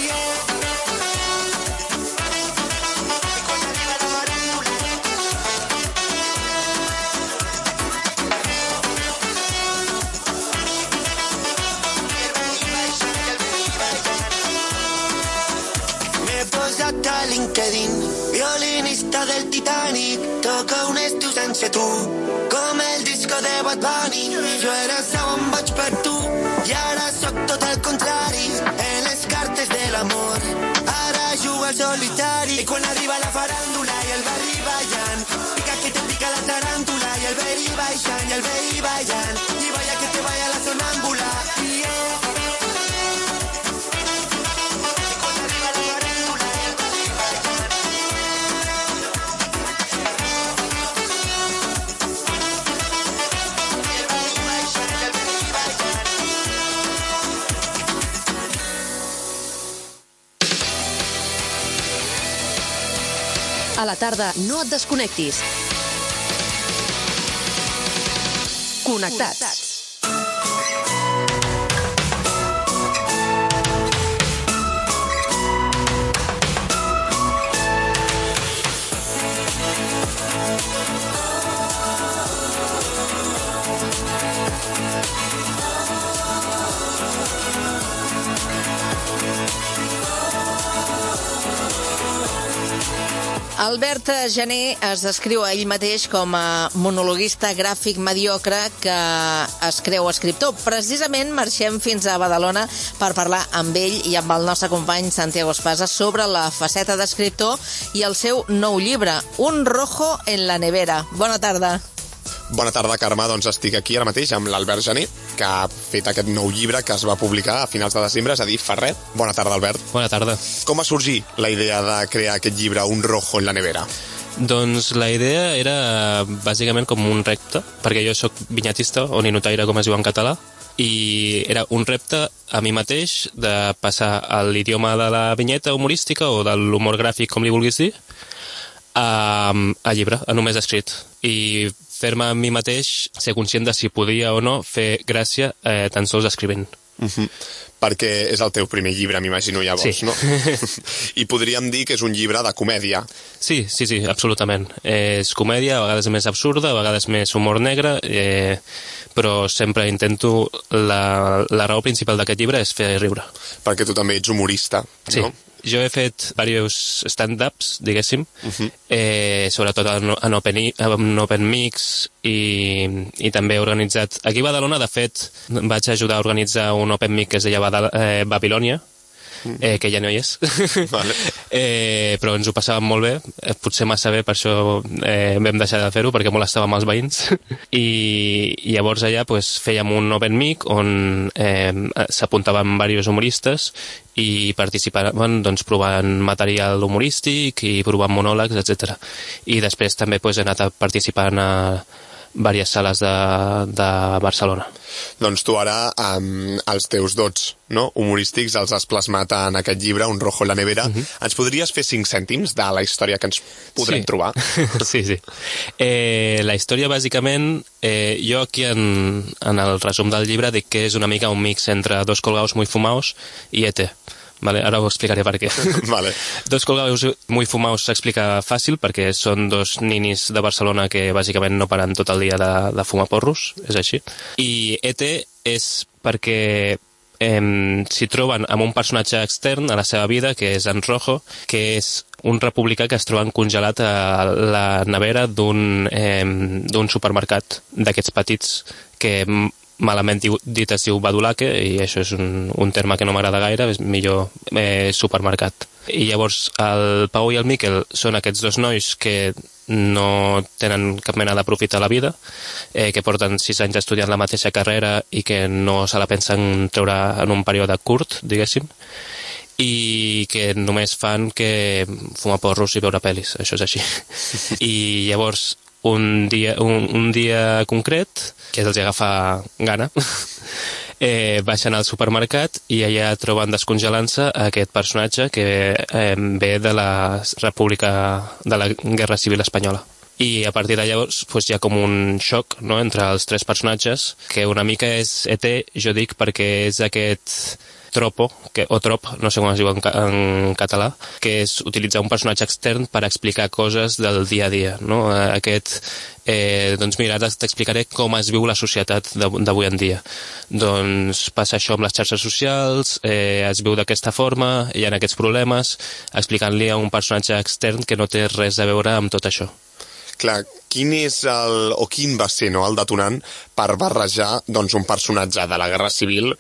S11: A LinkedIn, violinista del Titanic, toca un estiu sense tu, com el disco de Bad Bunny. Jo era sau on vaig per tu, i ara sóc tot el contrari, en les cartes de l'amor. Ara jugo al solitari, i quan arriba la faràndula i el barri ballant, pica que te pica la taràntula i el veí baixant, i el veí ballant, i vaya que te vaya la sonàmbula.
S1: A la tarda no et desconnectis. Connectats.
S2: Albert Gené es descriu a ell mateix com a monologuista gràfic mediocre que es creu escriptor. Precisament marxem fins a Badalona per parlar amb ell i amb el nostre company Santiago Espasa sobre la faceta d'escriptor i el seu nou llibre, Un rojo en la nevera. Bona tarda.
S3: Bona tarda, Carme. Doncs estic aquí ara mateix amb l'Albert Gené, que ha fet aquest nou llibre que es va publicar a finals de desembre, és a dir, fa res. Bona tarda, Albert.
S12: Bona tarda.
S3: Com va sorgir la idea de crear aquest llibre, Un rojo en la nevera?
S12: Doncs la idea era bàsicament com un repte, perquè jo sóc vinyatista o ninotaire, com es diu en català, i era un repte a mi mateix de passar a l'idioma de la vinyeta humorística o de l'humor gràfic, com li vulguis dir, a llibre, a només escrit. I fer-me a mi mateix ser conscient de si podia o no fer gràcia tan sols escrivint.
S3: Perquè és el teu primer llibre, m'imagino, llavors,
S12: sí.
S3: No? I podríem dir que és un llibre de comèdia.
S12: Sí, absolutament. És comèdia, a vegades més absurda, a vegades més humor negre, però sempre intento... La raó principal d'aquest llibre és fer riure.
S3: Perquè tu també ets humorista,
S12: sí.
S3: No?
S12: Jo he fet diversos stand-ups, diguéssim, sobretot en open mix i també he organitzat... Aquí a Badalona, de fet, vaig ajudar a organitzar un open mic que es deia Babilònia, que ja no hi és.
S3: Vale.
S12: Però ens ho passàvem molt bé, potser massa bé, per això vam deixar de fer-ho, perquè molestàvem els veïns. I llavors allà fèiem un open mic on s'apuntaven diversos humoristes i participaven provant material humorístic i provant monòlegs, etc. I després també he anat participant a diverses sales de Barcelona.
S3: Doncs tu ara els teus dots, no, humorístics els has plasmat en aquest llibre, Un rojo en la nevera. Ens podries fer 5 cèntims de la història que ens podrem trobar?
S12: Sí. La història, bàsicament, jo aquí en el resum del llibre dic que és una mica un mix entre Dos colgados muy fumaos i ET. Vale, ara ho explicaré per què.
S3: Vale.
S12: Dos colgados muy fumaos s'explica fàcil perquè són dos ninis de Barcelona que bàsicament no paren tot el dia de fumar porros, és així. I ET és perquè s'hi troben amb un personatge extern a la seva vida, que és en Rojo, que és un republicà que es troba congelat a la nevera d'un supermercat d'aquests petits que malament dit es diu badulaque, i això és un terme que no m'agrada gaire, és millor supermercat. I llavors el Pau i el Miquel són aquests dos nois que no tenen cap mena de profit a la vida, que porten 6 anys estudiant la mateixa carrera i que no se la pensen treure en un període curt, diguéssim. i que només fan que fumar porros i veure pel·lis, això és així. I llavors un dia concret, que els agafa gana, baixen al supermercat i allà troben descongelant-se aquest personatge que ve de la República, de la Guerra Civil Espanyola. I a partir de llavors hi ha com un xoc, no?, entre els tres personatges, que una mica és ET, jo dic, perquè és aquest tropo, o trop, no sé com es diu en català, que és utilitzar un personatge extern per explicar coses del dia a dia, no? Doncs mira, ara t'explicaré com es viu la societat d'avui en dia. Doncs passa això amb les xarxes socials, es viu d'aquesta forma, hi ha aquests problemes, explicant-li a un personatge extern que no té res a veure amb tot això.
S3: Clar, quin va ser, no, el detonant per barrejar doncs, un personatge de la Guerra Civil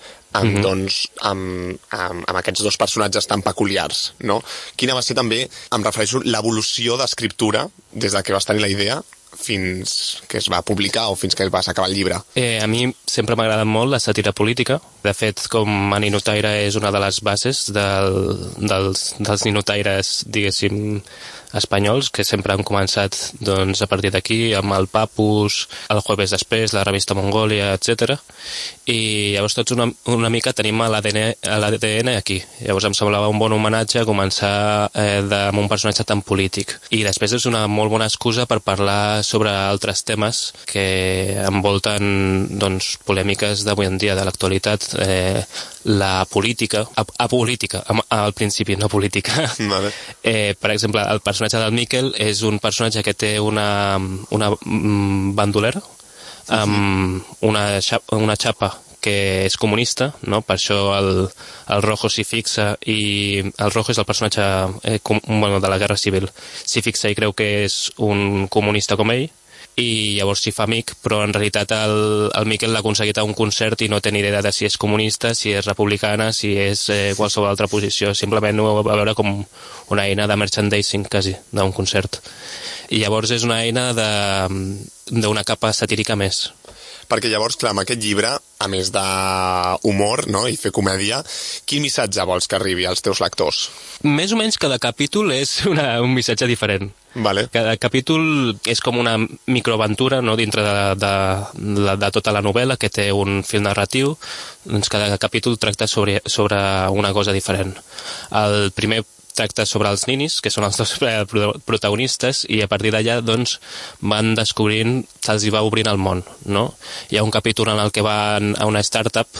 S3: amb aquests dos personatges tan peculiars, no? Quina va ser també, em refereixo, l'evolució d'escriptura des de que vas tenir la idea fins que es va publicar o fins que vas acabar el llibre?
S12: A mi sempre m'ha agradat molt la sàtira política. De fet, com a ninotaire és una de les bases dels ninotaires, diguéssim, espanyols, que sempre han començat doncs, a partir d'aquí, amb el Papus, el Jueves Després, la revista Mongòlia, etc. I llavors tots una mica tenim l'ADN aquí. Llavors em semblava un bon homenatge començar amb un personatge tan polític. I després és una molt bona excusa per parlar sobre altres temes que envolten doncs, polèmiques d'avui en dia, de l'actualitat, la política, apolítica, al principi, no política. Vale. Per exemple, el personatge del Miquel és un personatge que té una bandolera amb una xapa que és comunista, no? Per això el Rojo s'hi fixa, i el Rojo és el personatge de la Guerra Civil, s'hi fixa i creu que és un comunista com ell, i llavors s'hi fa amic, però en realitat el Miquel l'ha aconseguit a un concert i no té ni idea de si és comunista, si és republicana, si és qualsevol altra posició, simplement ho va veure com una eina de merchandising quasi, d'un concert. I llavors és una eina d'una capa satírica més.
S3: Perquè llavors, clar, amb aquest llibre, a més d'humor, no?, i fer comèdia, quin missatge vols que arribi als teus lectors?
S12: Més o menys cada capítol és un missatge diferent.
S3: Vale.
S12: Cada capítol és com una microaventura, no?, dintre de tota la novel·la, que té un fil narratiu. Doncs cada capítol tracta sobre una cosa diferent. El primer tracta sobre els ninis, que són els dos protagonistes, i a partir d'allà doncs, van descobrint, se'ls va obrint el món, no? Hi ha un capítol en el que van a una startup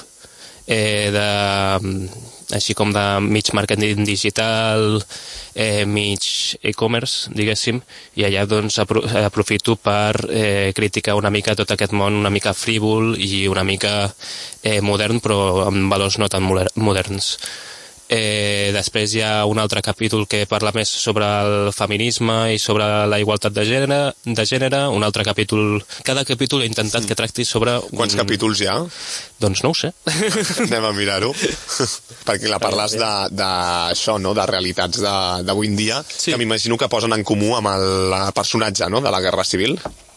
S12: així com de mig màrqueting digital, mig e-commerce, diguéssim, i allà doncs aprofito per criticar una mica tot aquest món una mica frívol i una mica modern, però amb valors no tan moderns. Després hi ha un altre capítol que parla més sobre el feminisme i sobre la igualtat de gènere, un altre capítol... Cada capítol he intentat que tracti sobre...
S3: Quants capítols hi ha?
S12: Doncs no ho sé.
S3: Anem a mirar-ho. Perquè la parles d'això, no?, de realitats d'avui en dia, sí, que m'imagino que posen en comú amb el personatge, no?, de la Guerra Civil.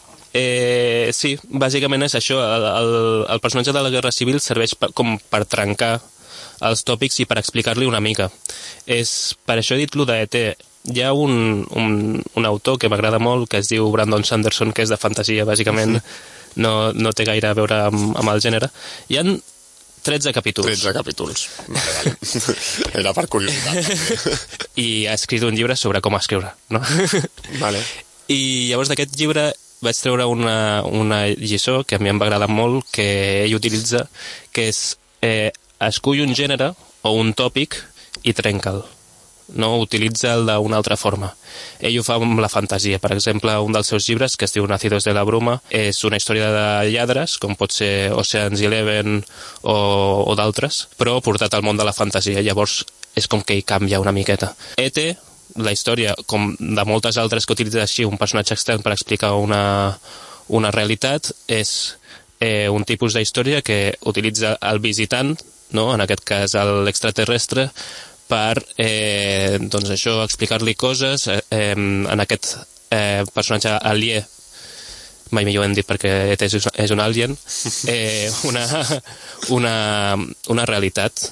S12: Sí, bàsicament és això. El personatge de la Guerra Civil serveix com per trencar els tòpics i per explicar-li una mica. Per això he dit lo d'ET. Hi ha un autor que m'agrada molt, que es diu Brandon Sanderson, que és de fantasia, bàsicament, no té gaire a veure amb el gènere. Hi ha 13 capítols.
S3: 13 capítols. Vale. Era per curiositat.
S12: I ha escrit un llibre sobre com escriure, no?
S3: Vale.
S12: I llavors d'aquest llibre vaig treure una lliçó que a mi em va agradar molt, que ell utilitza, que és escull un gènere o un tòpic i trenca'l. No utilitza'l d'una altra forma. Ell ho fa amb la fantasia. Per exemple, un dels seus llibres, que es diu Nacidos de la Bruma, és una història de lladres, com pot ser Ocean's 11 o d'altres, però portat al món de la fantasia. Llavors és com que hi canvia una miqueta. ET, la història, com de moltes altres que utilitza així un personatge extern per explicar una realitat, és un tipus d'història que utilitza el visitant, no?, en aquest cas l'extraterrestre, per doncs això, explicar-li coses en aquest personatge aliè, mai millor hem dit perquè és un alien, una realitat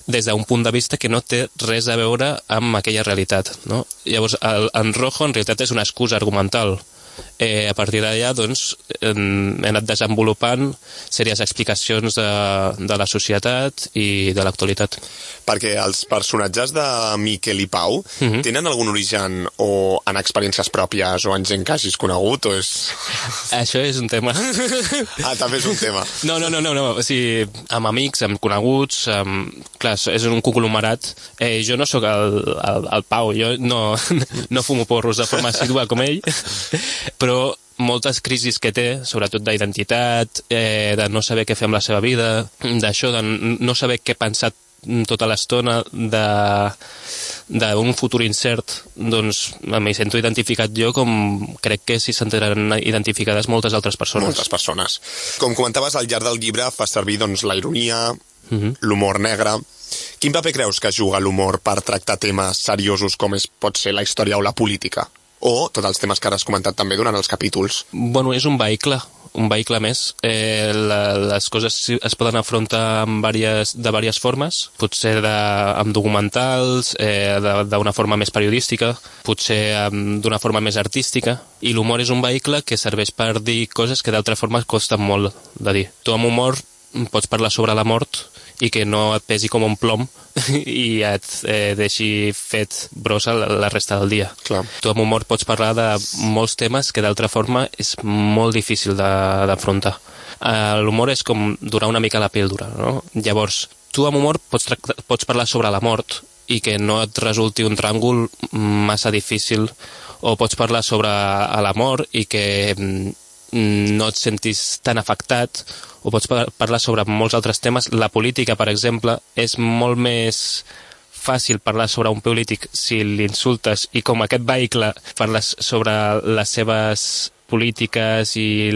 S12: des d'un punt de vista que no té res a veure amb aquella realitat, no? Llavors, en Rojo en realitat és una excusa argumental. A partir d'allà, doncs, hem anat desenvolupant sèries explicacions de la societat i de l'actualitat.
S3: Perquè els personatges de Miquel i Pau tenen algun origen o en experiències pròpies o en gent que hagis conegut, o és...
S12: Això és un tema.
S3: També és un tema.
S12: No. O sigui, amb amics, amb coneguts, clar, és un conglomerat. Jo no sóc el Pau, jo no fumo porros de forma assídua com ell, però moltes crisis que té, sobretot d'identitat, de no saber què fer amb la seva vida, d'això, de no saber què pensar tota l'estona, d'un futur incert, doncs m'hi sento identificat jo com crec que s'hi sentiran identificades moltes altres persones.
S3: Moltes persones. Com comentaves, al llarg del llibre fa servir doncs, la ironia, l'humor negre. Quin paper creus que juga l'humor per tractar temes seriosos com pot ser la història o la política? O tots els temes que ara has comentat també durant els capítols?
S12: Bueno, és un vehicle més. Les coses es poden afrontar de diverses formes, potser amb documentals, d'una forma més periodística, potser d'una forma més artística, i l'humor és un vehicle que serveix per dir coses que d'altra forma costen molt de dir. Tu amb humor pots parlar sobre la mort i que no et pesi com un plom i et deixi fet brossa la resta del dia.
S3: Clar.
S12: Tu amb humor pots parlar de molts temes que d'altra forma és molt difícil d'afrontar. L'humor és com donar una mica la píldora, no? Llavors, tu amb humor pots parlar sobre la mort i que no et resulti un tràngol massa difícil, o pots parlar sobre l'amor i que no et sentis tan afectat, o pots parlar sobre molts altres temes. La política, per exemple, és molt més fàcil parlar sobre un polític si l'insultes i com aquest vehicle parles sobre les seves polítiques i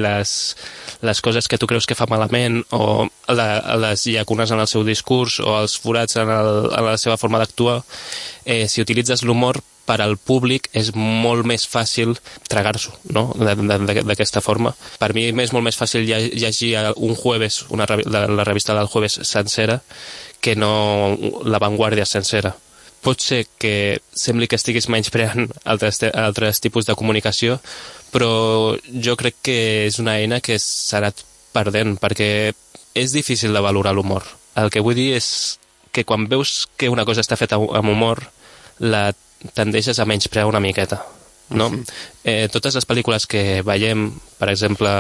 S12: les coses que tu creus que fa malament, o les llacunes en el seu discurs o els forats en la seva forma d'actuar. Si utilitzes l'humor, per al públic és molt més fàcil tragar-s'ho, no? D'aquesta forma. Per mi és molt més fàcil llegir un Jueves, la revista del Jueves sencera, que no La Vanguardia sencera. Pot ser que sembli que estiguis menyspreant altres tipus de comunicació, però jo crec que és una eina que s'ha anat perdent, perquè és difícil de valorar l'humor. El que vull dir és que quan veus que una cosa està feta amb humor, la tendeixes a menysprear una miqueta, no? Totes les pel·lícules que veiem, per exemple,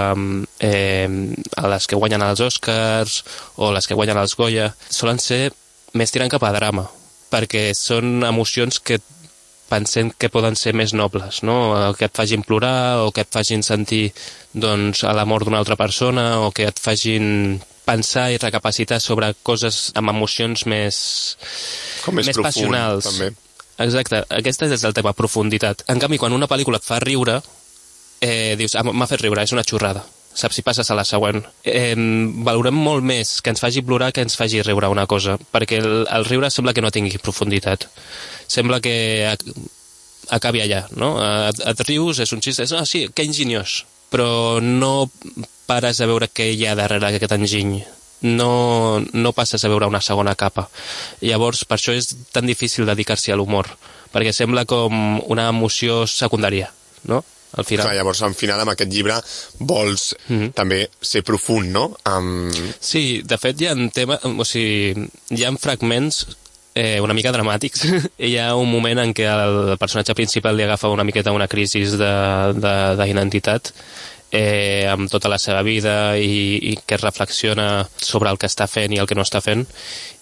S12: a les que guanyen els Oscars o les que guanyen els Goya, solen ser més tirant cap a drama, perquè són emocions que pensem que poden ser més nobles, no? Que et facin plorar, o que et facin sentir doncs, l'amor d'una altra persona, o que et facin pensar i recapacitar sobre coses amb emocions més
S3: profund,
S12: passionals.
S3: També.
S12: Exacte, aquesta és el tema, profunditat. En canvi, quan una pel·lícula et fa riure, dius, m'ha fet riure, és una xorrada. Saps si passes a la següent. Valorem molt més que ens faci plorar que ens faci riure una cosa, perquè el riure sembla que no tingui profunditat. Sembla que acabi allà, no? Et rius, és un xiste, sí, que enginyós, però no pares a veure què hi ha darrere aquest enginy. No passes a veure una segona capa. Llavors, per això és tan difícil dedicar-s'hi a l'humor, perquè sembla com una emoció secundària, no? Al final.
S3: Clar, llavors, al final, amb aquest llibre vols també ser profund, no?
S12: Sí, de fet, hi ha fragments una mica dramàtics. Hi ha un moment en què el personatge principal li agafa una miqueta una crisi d'identitat, amb tota la seva vida, i que reflexiona sobre el que està fent i el que no està fent,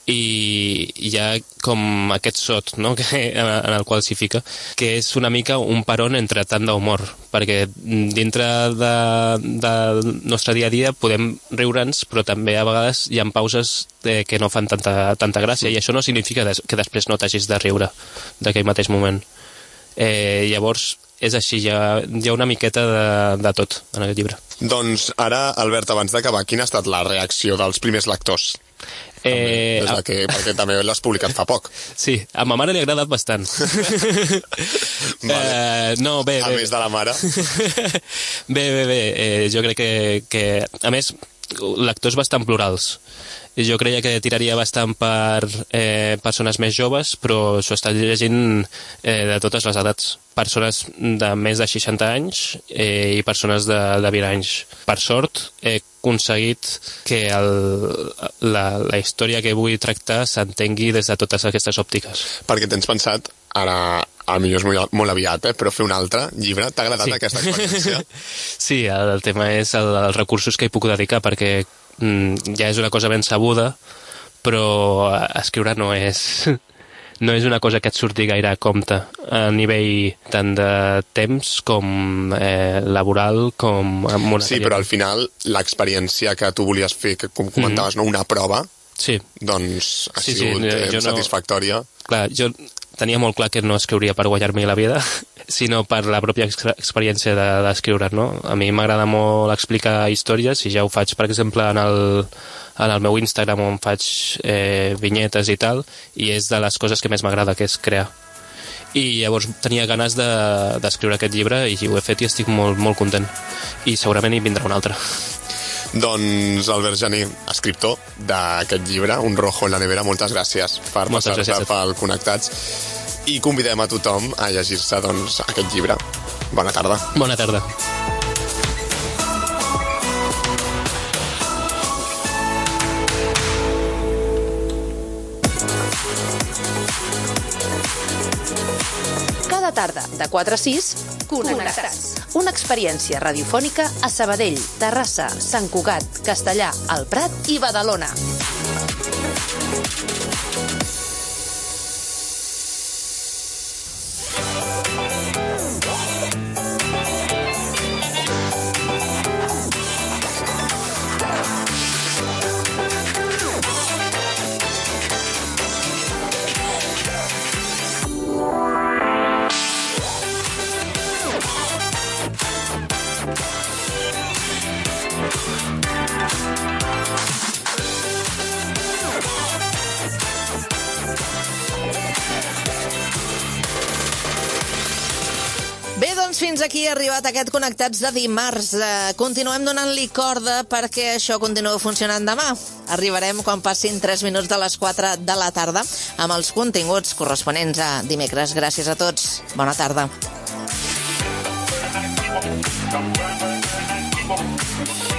S12: i hi ha com aquest sot, no? En el qual s'hi fica, que és una mica un peron entre tant d'humor, perquè dintre del nostre dia a dia podem riure'ns, però també a vegades hi ha pauses que no fan tanta gràcia, i això no significa que després no t'hagis de riure d'aquell mateix moment. Llavors és així, hi ha una miqueta de tot en aquest llibre.
S3: Doncs ara, Albert, abans d'acabar, quina ha estat la reacció dels primers lectors? Perquè també l'has publicat fa poc.
S12: Sí, a ma mare li ha agradat bastant.
S3: A més de la mare.
S12: Bé, jo crec que a més, lectors bastant plurals. Jo creia que tiraria bastant per persones més joves, però s'ho està llegint de totes les edats. Persones de més de 60 anys i persones de 20 anys. Per sort, he aconseguit que la història que vull tractar s'entengui des de totes aquestes òptiques.
S3: Perquè tens pensat, ara potser és molt aviat, però fer un altre llibre? T'ha agradat aquesta experiència?
S12: Sí, el tema és els recursos que hi puc dedicar, perquè ja és una cosa ben sabuda, però escriure no és una cosa que et surti gaire a compte a nivell tant de temps com laboral com monetari.
S3: Sí, però al final l'experiència que tu volies fer, que com comentaves, una prova, doncs ha sigut satisfactòria.
S12: Clar, jo tenia molt clar que no escriuria per guanyar-me la vida, sinó per la pròpia experiència d'escriure, no? A mi m'agrada molt explicar històries i ja ho faig, per exemple, en el meu Instagram on faig vinyetes i tal, i és de les coses que més m'agrada, que és crear. I llavors tenia ganes d'escriure aquest llibre i ho he fet i estic molt, molt content. I segurament hi vindrà un altre.
S3: Doncs Albert Jané, escriptor d'aquest llibre, Un rojo en la nevera, moltes gràcies per passar-te pel Connectats i convidem a tothom a llegir-se aquest llibre. Bona tarda.
S12: Bona tarda.
S1: Cada tarda, de 4 a 6, Connectats. Una experiència radiofònica a Sabadell, Terrassa, Sant Cugat, Castellà, el Prat i Badalona.
S2: Fins aquí ha arribat aquest Connectats de dimarts. Continuem donant-li corda perquè això continuï funcionant demà. Arribarem quan passin 3 minuts de les 4 de la tarda amb els continguts corresponents a dimecres. Gràcies a tots. Bona tarda.